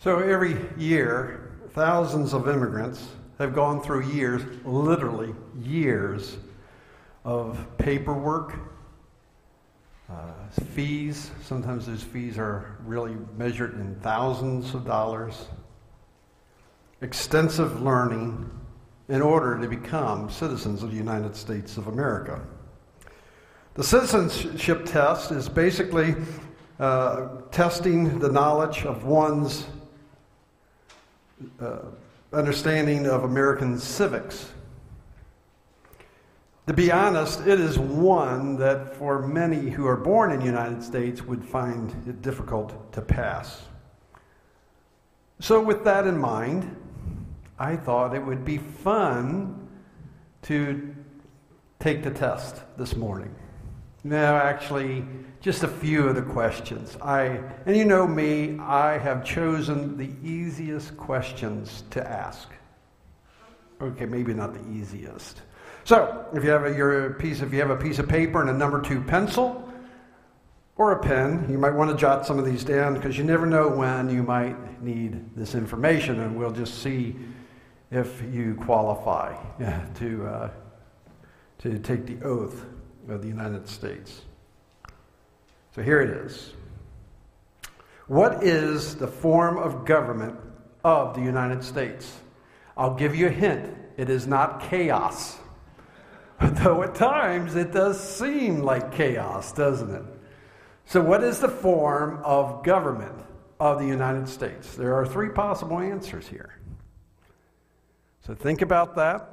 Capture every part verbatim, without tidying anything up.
So every year, thousands of immigrants have gone through years, literally years, of paperwork, uh, fees. Sometimes those fees are really measured in thousands of dollars. Extensive learning in order to become citizens of the United States of America. The citizenship test is basically uh, testing the knowledge of one's uh, understanding of American civics. To be honest, it is one that for many who are born in the United States would find it difficult to pass. So with that in mind, I thought it would be fun to take the test this morning. No, actually, just a few of the questions. I, and you know me, I have chosen the easiest questions to ask. Okay, maybe not the easiest. So, if you have a, your piece, if you have a piece of paper and a number two pencil or a pen, you might want to jot some of these down because you never know when you might need this information, and we'll just see if you qualify yeah, to uh, to take the oath of the United States. So here it is. What is the form of government of the United States? I'll give you a hint. It is not chaos. Though at times it does seem like chaos, doesn't it? So what is the form of government of the United States? There are three possible answers here. So think about that.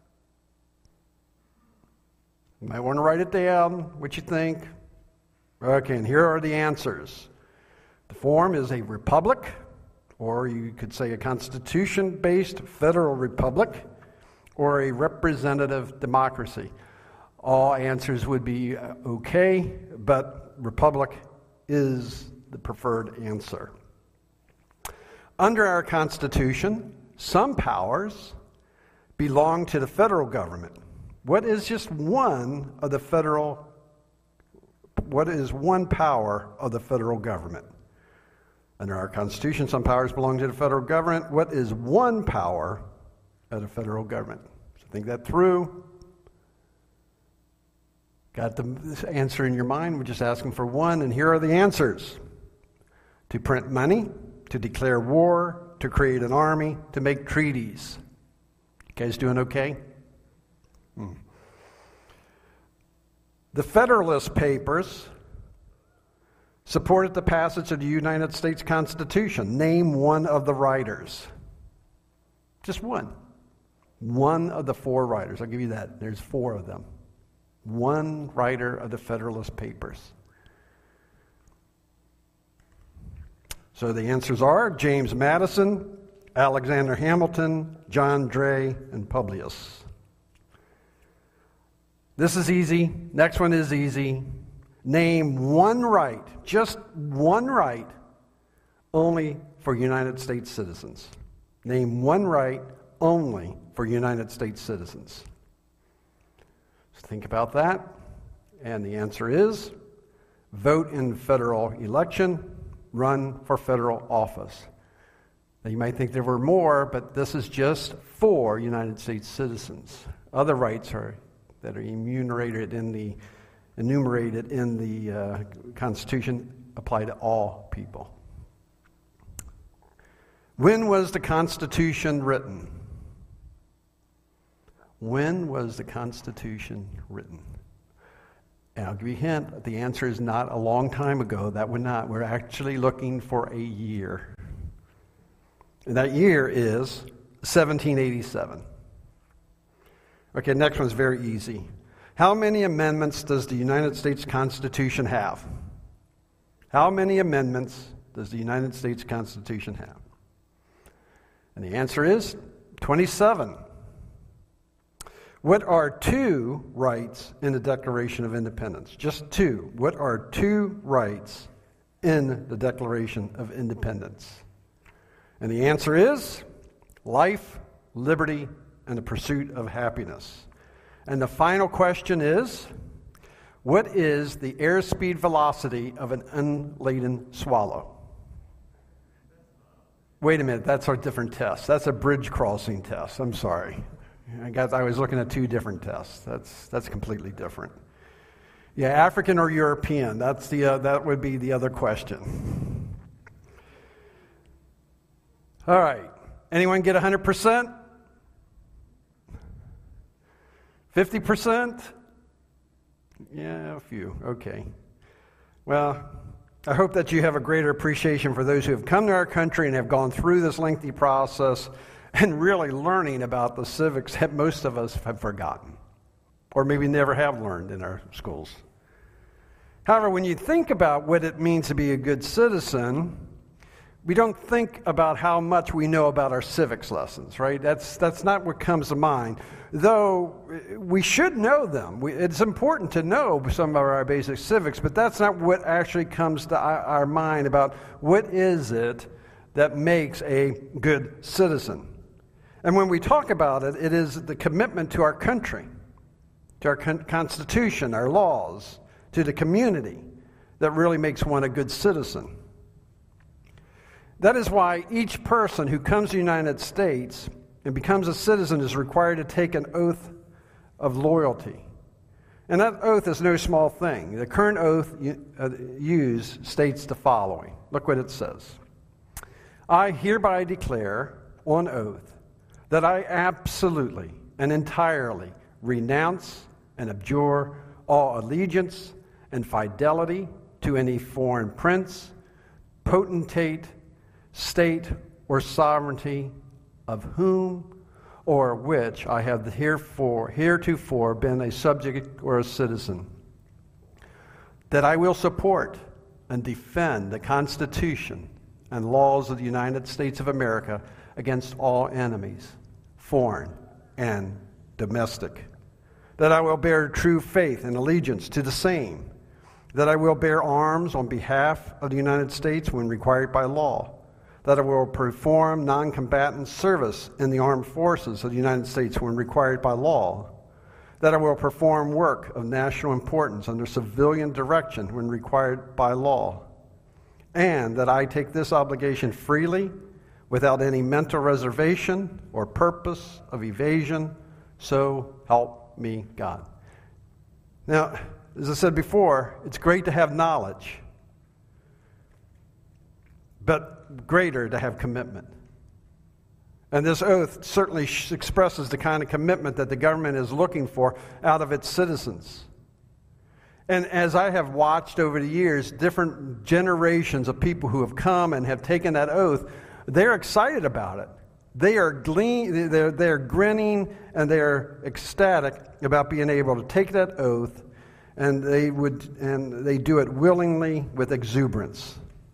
You might want to write it down, what you think. Okay, and here are the answers. The form is a republic, or you could say a constitution-based federal republic, or a representative democracy. All answers would be okay, but republic is the preferred answer. Under our Constitution, some powers belong to the federal government. What is just one of the federal, what is one power of the federal government? Under our Constitution, some powers belong to the federal government. What is one power of the federal government? So think that through. Got the answer in your mind? We're just asking for one, and here are the answers. To print money, to declare war, to create an army, to make treaties. You guys doing okay? Hmm. The Federalist Papers supported the passage of the United States Constitution. Name one of the writers. Just one. One of the four writers. I'll give you that. There's four of them. One writer of the Federalist Papers. So the answers are James Madison, Alexander Hamilton, John Jay, and Publius. This is easy. Next one is easy. Name one right, just one right, only for United States citizens. Name one right only for United States citizens. So think about that. And the answer is vote in federal election, run for federal office. Now, you might think there were more, but this is just for United States citizens. Other rights are that are enumerated in the enumerated in the uh, Constitution apply to all people. When was the Constitution written? When was the Constitution written? And I'll give you a hint. The answer is not a long time ago. That would not. We're actually looking for a year. And that year is seventeen eighty-seven. Okay, next one's very easy. How many amendments does the United States Constitution have? How many amendments does the United States Constitution have? And the answer is twenty-seven. What are two rights in the Declaration of Independence? Just two. What are two rights in the Declaration of Independence? And the answer is life, liberty, and the pursuit of happiness. And the final question is, what is the airspeed velocity of an unladen swallow? Wait a minute, that's a different test. That's a bridge crossing test. I'm sorry. I got I was looking at two different tests. That's that's completely different. Yeah, African or European. That's the uh, that would be the other question. All right. Anyone get one hundred percent? fifty percent? Yeah, a few. Okay. Well, I hope that you have a greater appreciation for those who have come to our country and have gone through this lengthy process and really learning about the civics that most of us have forgotten, or maybe never have learned in our schools. However, when you think about what it means to be a good citizen, we don't think about how much we know about our civics lessons, right? That's that's not what comes to mind. Though we should know them. We, it's important to know some of our basic civics, but that's not what actually comes to our, our mind about what is it that makes a good citizen. And when we talk about it, it is the commitment to our country, to our con- Constitution, our laws, to the community that really makes one a good citizen. That is why each person who comes to the United States and becomes a citizen is required to take an oath of loyalty. And that oath is no small thing. The current oath used states the following. Look what it says. I hereby declare on oath that I absolutely and entirely renounce and abjure all allegiance and fidelity to any foreign prince, potentate, state, or sovereignty of whom or which I have herefore, heretofore been a subject or a citizen, that I will support and defend the Constitution and laws of the United States of America against all enemies, foreign and domestic, that I will bear true faith and allegiance to the same, that I will bear arms on behalf of the United States when required by law, that I will perform non-combatant service in the armed forces of the United States when required by law, that I will perform work of national importance under civilian direction when required by law, and that I take this obligation freely without any mental reservation or purpose of evasion, so help me God. Now, as I said before, it's great to have knowledge, but greater to have commitment. And this oath certainly expresses the kind of commitment that the government is looking for out of its citizens. And as I have watched over the years, different generations of people who have come and have taken that oath, they're excited about it. They are glean, they're, they're grinning and they're ecstatic about being able to take that oath, and they would and they do it willingly with exuberance.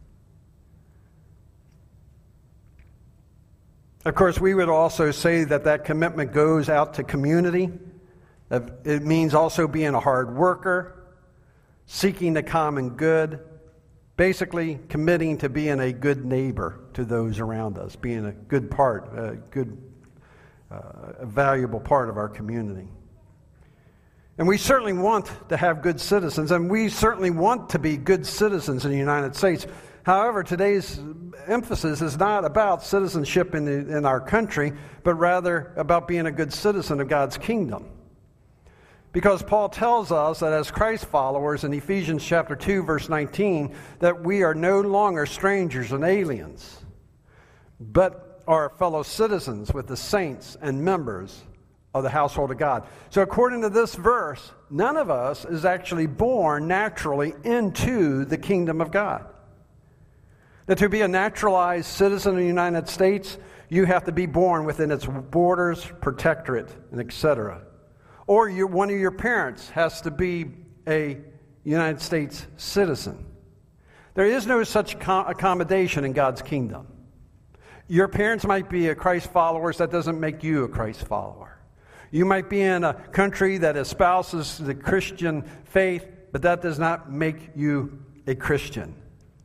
Of course, we would also say that that commitment goes out to community. It means also being a hard worker, seeking the common good, basically committing to being a good neighbor to those around us, being a good part, a good, uh, a valuable part of our community. And we certainly want to have good citizens, and we certainly want to be good citizens in the United States. However, today's emphasis is not about citizenship in, the, in our country, but rather about being a good citizen of God's kingdom. Because Paul tells us that as Christ followers in Ephesians chapter two, verse nineteen, that we are no longer strangers and aliens, but are fellow citizens with the saints and members of the household of God. So according to this verse, none of us is actually born naturally into the kingdom of God. That to be a naturalized citizen of the United States, you have to be born within its borders, protectorate, and et cetera. Or you, one of your parents has to be a United States citizen. There is no such com- accommodation in God's kingdom. Your parents might be a Christ follower, that doesn't make you a Christ follower. You might be in a country that espouses the Christian faith, but that does not make you a Christian.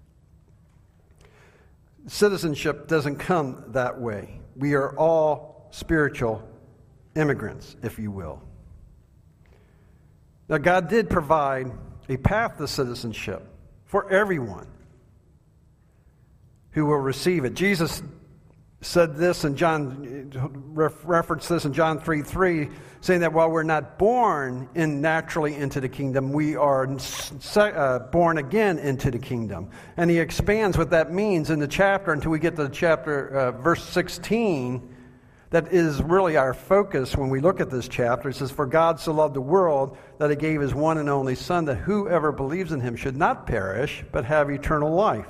Citizenship doesn't come that way. We are all spiritual immigrants, if you will. Now, God did provide a path to citizenship for everyone who will receive it. Jesus said this in John, referenced this in John three three, saying that while we're not born in naturally into the kingdom, we are uh, born again into the kingdom. And he expands what that means in the chapter until we get to the chapter, uh, verse sixteen. That is really our focus when we look at this chapter. It says, "For God so loved the world that he gave his one and only Son, that whoever believes in him should not perish, but have eternal life."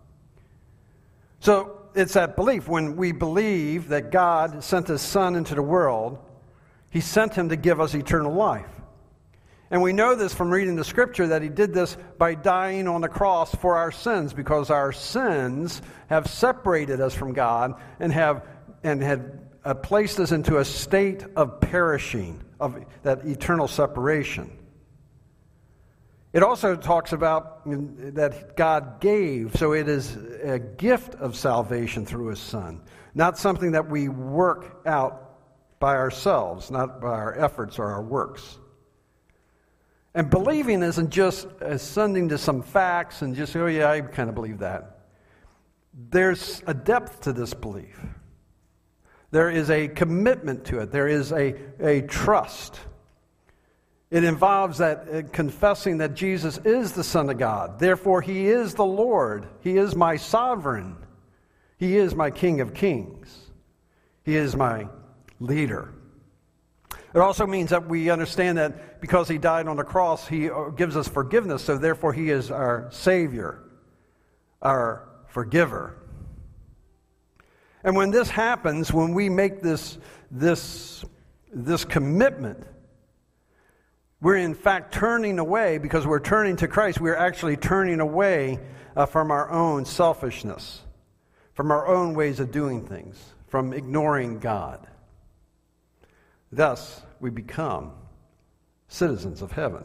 So it's that belief. When we believe that God sent his Son into the world, he sent him to give us eternal life. And we know this from reading the Scripture, that he did this by dying on the cross for our sins, because our sins have separated us from God and have and had uh, placed us into a state of perishing, of that eternal separation. It also talks about that God gave, so it is a gift of salvation through his Son, not something that we work out by ourselves, not by our efforts or our works. And believing isn't just ascending to some facts and just, oh yeah, I kind of believe that. There's a depth to this belief. There is a commitment to it. There is a, a trust. It involves that uh, confessing that Jesus is the Son of God. Therefore, he is the Lord. He is my sovereign. He is my King of Kings. He is my leader. It also means that we understand that because he died on the cross, he gives us forgiveness. So therefore, he is our Savior, our forgiver. And when this happens, when we make this, this, this commitment, we're in fact turning away, because we're turning to Christ, we're actually turning away uh, from our own selfishness, from our own ways of doing things, from ignoring God. Thus, we become citizens of heaven.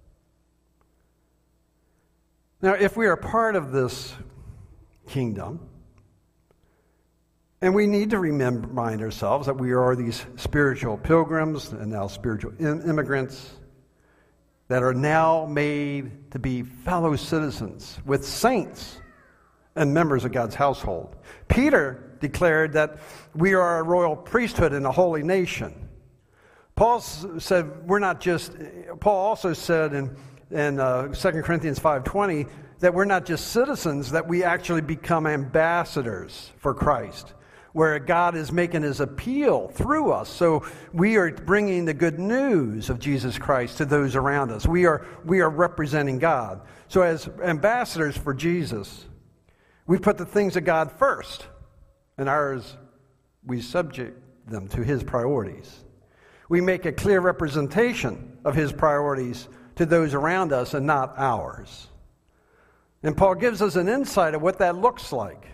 Now, if we are part of this kingdom, and we need to remember, remind ourselves that we are these spiritual pilgrims and now spiritual immigrants that are now made to be fellow citizens with saints and members of God's household. Peter declared that we are a royal priesthood and a holy nation. Paul said we're not just, Paul also said in, in uh, Second Corinthians five twenty that we're not just citizens, that we actually become ambassadors for Christ, where God is making his appeal through us. So we are bringing the good news of Jesus Christ to those around us. We are, we are representing God. So as ambassadors for Jesus, we put the things of God first, and ours, we subject them to his priorities. We make a clear representation of his priorities to those around us and not ours. And Paul gives us an insight of what that looks like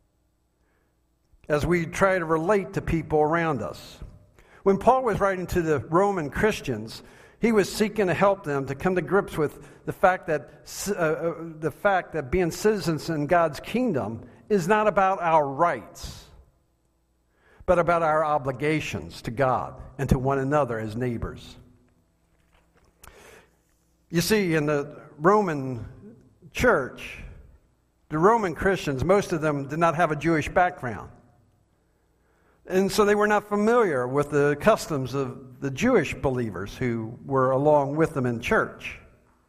as we try to relate to people around us. When Paul was writing to the Roman Christians, he was seeking to help them to come to grips with the fact that uh, the fact that being citizens in God's kingdom is not about our rights, but about our obligations to God and to one another as neighbors. You see, in the Roman church, the Roman Christians, most of them did not have a Jewish background. And so they were not familiar with the customs of the Jewish believers who were along with them in church.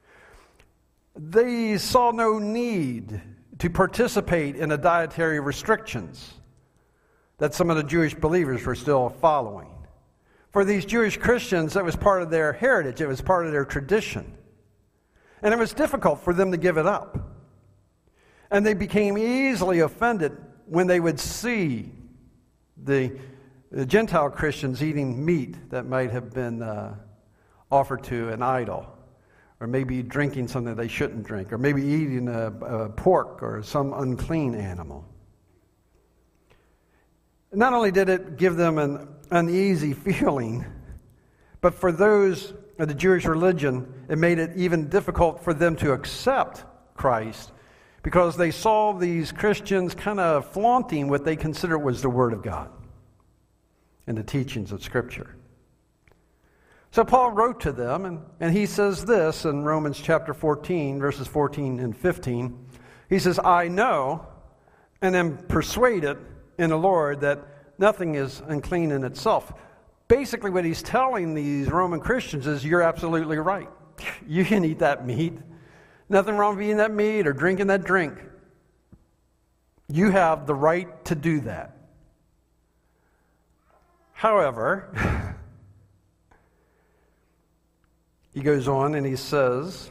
They saw no need to participate in the dietary restrictions that some of the Jewish believers were still following. For these Jewish Christians, that was part of their heritage. It was part of their tradition. And it was difficult for them to give it up. And they became easily offended when they would see The, the Gentile Christians eating meat that might have been uh, offered to an idol, or maybe drinking something they shouldn't drink, or maybe eating a, a pork or some unclean animal. Not only did it give them an uneasy feeling, but for those of the Jewish religion, it made it even difficult for them to accept Christ, because they saw these Christians kind of flaunting what they considered was the Word of God and the teachings of Scripture. So Paul wrote to them, and, and he says this in Romans chapter fourteen, verses fourteen and fifteen. He says, "I know and am persuaded in the Lord that nothing is unclean in itself. Basically, what he's telling these Roman Christians is, you're absolutely right. You can eat that meat. Nothing wrong with eating that meat or drinking that drink. You have the right to do that. However, he goes on and he says,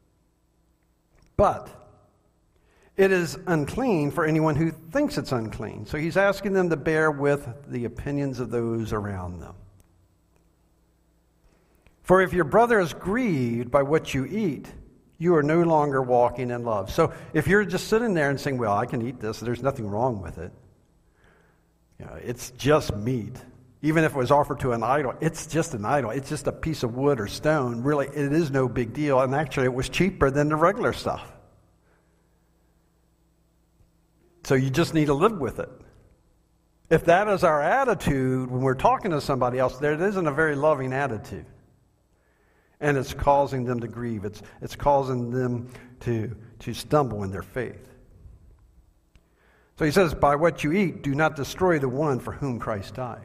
but it is unclean for anyone who thinks it's unclean. So he's asking them to bear with the opinions of those around them. For if your brother is grieved by what you eat, you are no longer walking in love. So if you're just sitting there and saying, well, I can eat this, there's nothing wrong with it. You know, it's just meat. Even if it was offered to an idol, it's just an idol. It's just a piece of wood or stone. Really, it is no big deal. And actually, it was cheaper than the regular stuff. So you just need to live with it. If that is our attitude when we're talking to somebody else, there it isn't a very loving attitude. And it's causing them to grieve. It's, it's causing them to, to stumble in their faith. So he says, by what you eat, do not destroy the one for whom Christ died.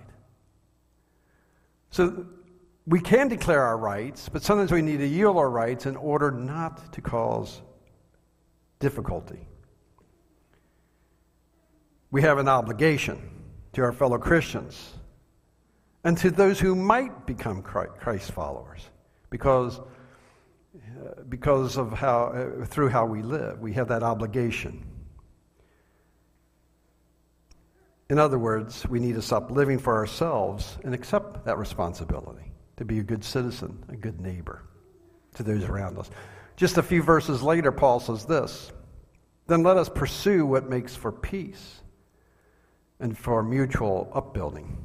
So we can declare our rights, but sometimes we need to yield our rights in order not to cause difficulty. We have an obligation to our fellow Christians and to those who might become Christ followers because, uh, because of how, uh, through how we live. We have that obligation. In other words, we need to stop living for ourselves and accept that responsibility to be a good citizen, a good neighbor to those around us. Just a few verses later, Paul says this, then let us pursue what makes for peace and for mutual upbuilding.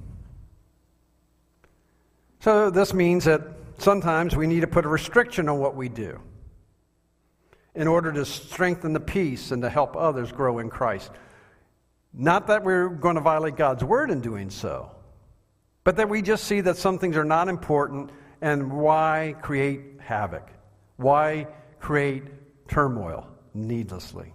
So this means that sometimes we need to put a restriction on what we do in order to strengthen the peace and to help others grow in Christ. Not that we're going to violate God's word in doing so, but that we just see that some things are not important, and why create havoc? Why create turmoil needlessly?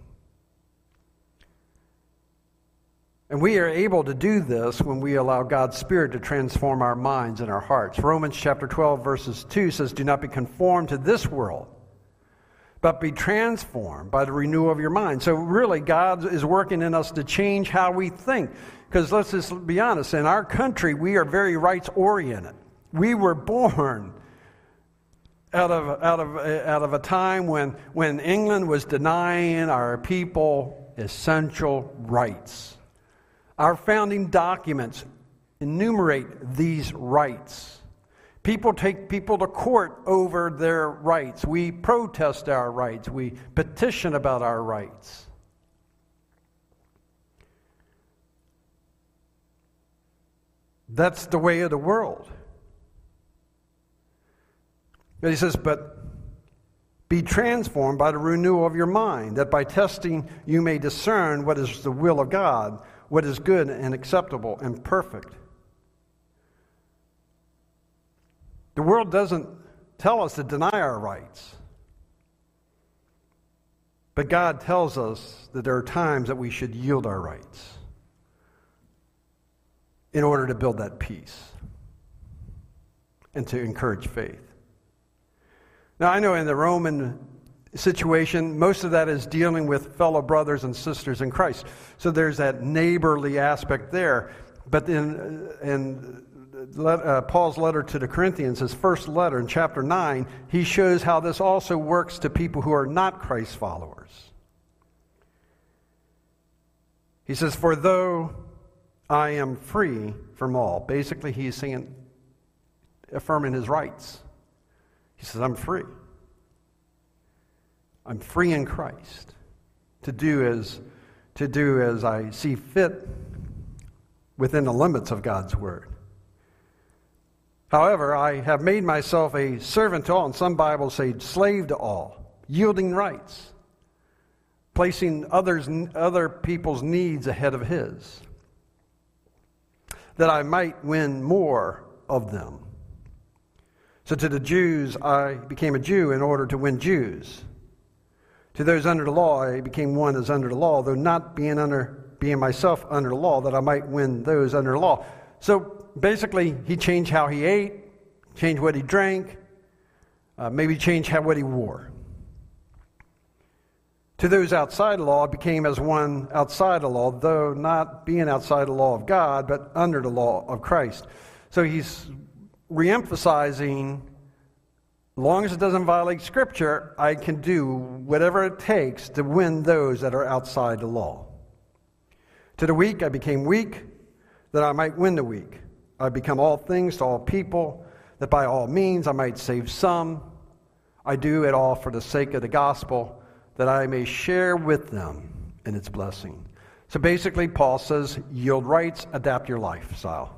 And we are able to do this when we allow God's Spirit to transform our minds and our hearts. Romans chapter twelve, verses two says, do not be conformed to this world, but be transformed by the renewal of your mind. So really, God is working in us to change how we think. Because let's just be honest, in our country, we are very rights-oriented. We were born out of, out of, out of a time when, when England was denying our people essential rights. Our founding documents enumerate these rights. People take people to court over their rights. We protest our rights. We petition about our rights. That's the way of the world. But he says, but be transformed by the renewal of your mind, that by testing you may discern what is the will of God, what is good and acceptable and perfect. The world doesn't tell us to deny our rights. But God tells us that there are times that we should yield our rights in order to build that peace and to encourage faith. Now, I know in the Roman situation, most of that is dealing with fellow brothers and sisters in Christ. So there's that neighborly aspect there. But in, in Uh, Paul's letter to the Corinthians, his first letter in chapter nine, he shows how this also works to people who are not Christ followers. He says, for though I am free from all, basically he's saying, affirming his rights. He says, I'm free. I'm free in Christ to do as, to do as I see fit within the limits of God's word. However, I have made myself a servant to all, and some Bibles say slave to all, yielding rights, placing others, other people's needs ahead of his, that I might win more of them. So to the Jews, I became a Jew in order to win Jews. To those under the law, I became one as under the law, though not being under being myself under law, that I might win those under law. So basically, he changed how he ate, changed what he drank, uh, maybe changed how, what he wore. To those outside the law, it became as one outside the law, though not being outside the law of God, but under the law of Christ. So he's reemphasizing, as long as it doesn't violate Scripture, I can do whatever it takes to win those that are outside the law. To the weak, I became weak, that I might win the weak. I become all things to all people, that by all means I might save some. I do it all for the sake of the gospel, that I may share with them in its blessing. So basically, Paul says, yield rights, adapt your lifestyle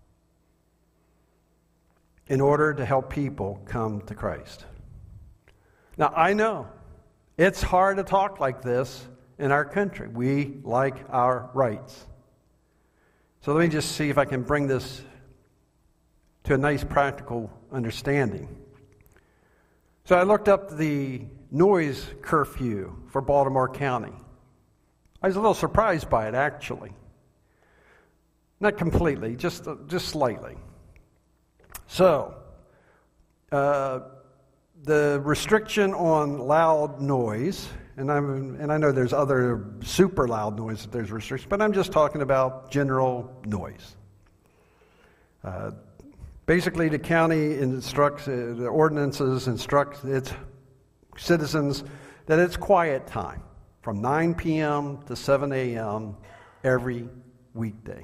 in order to help people come to Christ. Now, I know it's hard to talk like this in our country. We like our rights. So let me just see if I can bring this to a nice practical understanding. So I looked up the noise curfew for Baltimore County. I was a little surprised by it, actually. Not completely, just uh, just slightly. So, uh, the restriction on loud noise, and I'm and I know there's other super loud noise that there's restrictions, but I'm just talking about general noise. Uh, basically, the county instructs, uh, the ordinances instruct its citizens that it's quiet time from nine p.m. to seven a.m. every weekday.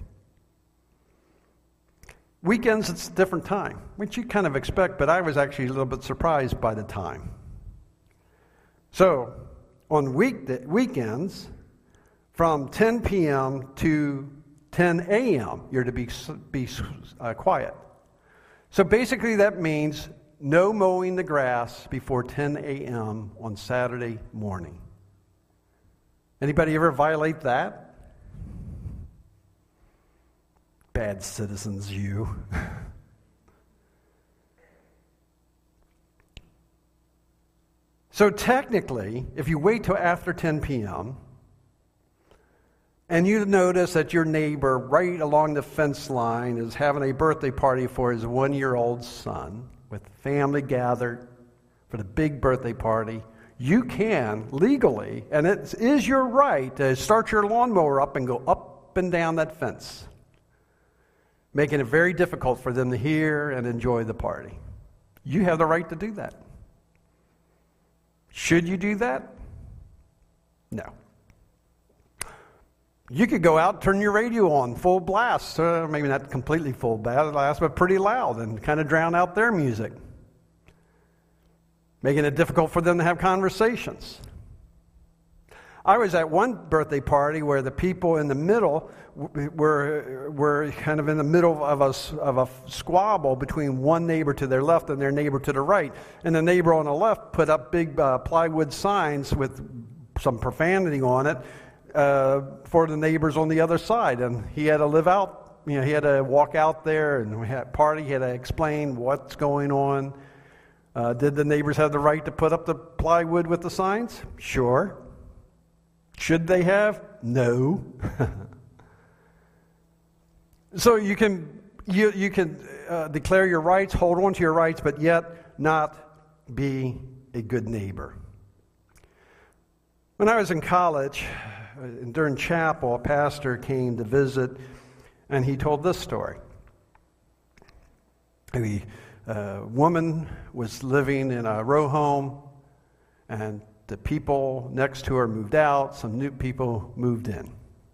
Weekends, it's a different time, which you kind of expect, but I was actually a little bit surprised by the time. So, on weekday, weekends, from ten p.m. to ten a.m., you're to be, be uh, quiet. So basically that means no mowing the grass before ten a.m. on Saturday morning. Anybody ever violate that? Bad citizens, you. So technically, if you wait till after ten p.m., and you notice that your neighbor right along the fence line is having a birthday party for his one-year-old son, with family gathered for the big birthday party, you can legally, and it is your right, to start your lawnmower up and go up and down that fence, making it very difficult for them to hear and enjoy the party. You have the right to do that. Should you do that? No. You could go out, turn your radio on full blast, uh, maybe not completely full blast, but pretty loud, and kind of drown out their music, making it difficult for them to have conversations. I was at one birthday party where the people in the middle were were kind of in the middle of a, of a squabble between one neighbor to their left and their neighbor to the right. And the neighbor on the left put up big uh, plywood signs with some profanity on it uh, for the neighbors on the other side. And he had to live out, you know, he had to walk out there and we had party, he had to explain what's going on. Uh, did the neighbors have the right to put up the plywood with the signs? Sure. Should they have? No. So you can you you can uh, declare your rights, hold on to your rights, but yet not be a good neighbor. When I was in college, uh, during chapel, a pastor came to visit, and he told this story. A uh, woman was living in a row home, and the people next to her moved out. Some new people moved in.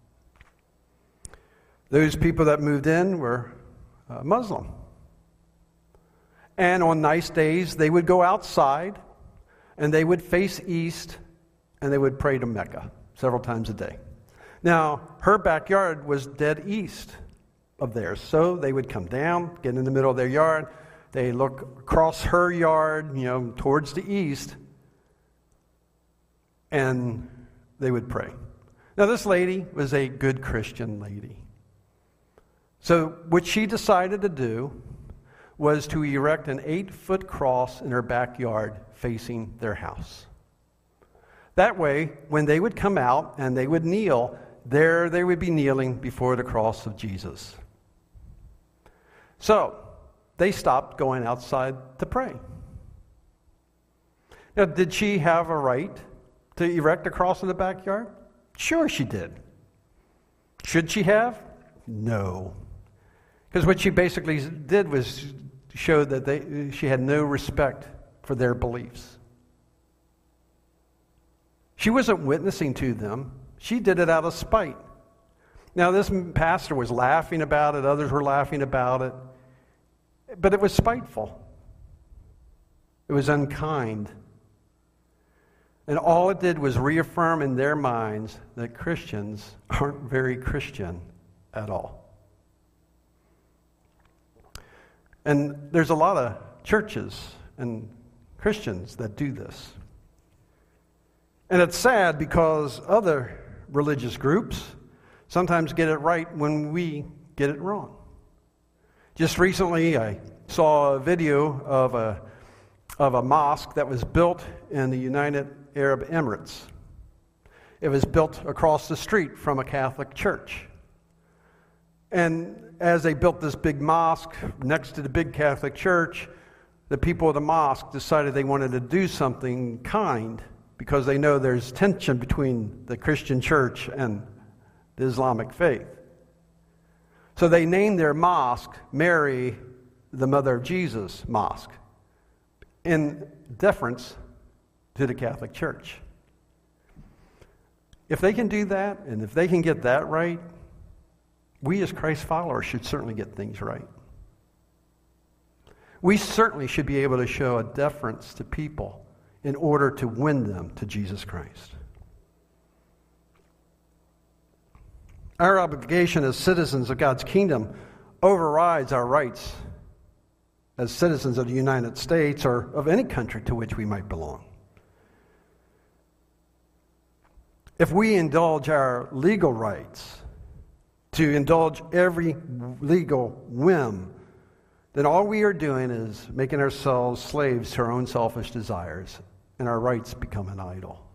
Those people that moved in were uh, Muslim. And on nice days, they would go outside, and they would face east, and they would pray to Mecca several times a day. Now, her backyard was dead east of theirs, so they would come down, get in the middle of their yard. They look across her yard, you know, towards the east, and they would pray. Now, this lady was a good Christian lady. So what she decided to do was to erect an eight-foot cross in her backyard facing their house. That way, when they would come out and they would kneel, there they would be kneeling before the cross of Jesus. So, they stopped going outside to pray. Now, did she have a right to erect a cross in the backyard? Sure she did. Should she have? No. Because what she basically did was show that they, she had no respect for their beliefs. She wasn't witnessing to them. She did it out of spite. Now, this pastor was laughing about it. Others were laughing about it. But it was spiteful. It was unkind. And all it did was reaffirm in their minds that Christians aren't very Christian at all. And there's a lot of churches and Christians that do this. And it's sad because other religious groups sometimes get it right when we get it wrong. Just recently, I saw a video of a of a mosque that was built in the United Arab Emirates. It was built across the street from a Catholic church. And as they built this big mosque next to the big Catholic church, the people of the mosque decided they wanted to do something kind because they know there's tension between the Christian church and the Islamic faith. So they named their mosque Mary, the Mother of Jesus Mosque, in deference to the Catholic Church. If they can do that, and if they can get that right, we as Christ followers should certainly get things right. We certainly should be able to show a deference to people in order to win them to Jesus Christ. Our obligation as citizens of God's kingdom overrides our rights as citizens of the United States or of any country to which we might belong. If we indulge our legal rights to indulge every legal whim, then all we are doing is making ourselves slaves to our own selfish desires, and our rights become an idol.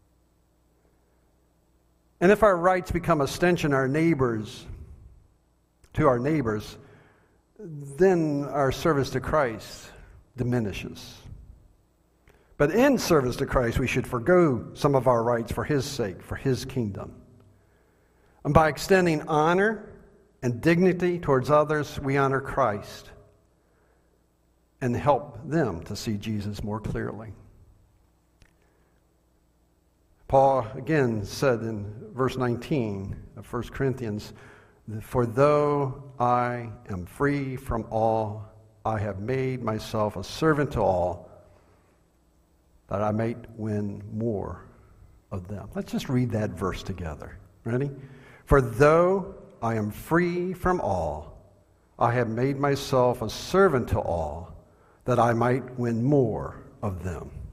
And if our rights become a stench in our neighbors, to our neighbors, then our service to Christ diminishes. But in service to Christ, we should forgo some of our rights for His sake, for His kingdom. And by extending honor and dignity towards others, we honor Christ and help them to see Jesus more clearly. Paul again said in verse nineteen of First Corinthians, "For though I am free from all, I have made myself a servant to all, that I might win more of them." Let's just read that verse together. Ready? "For though I am free from all, I have made myself a servant to all, that I might win more of them."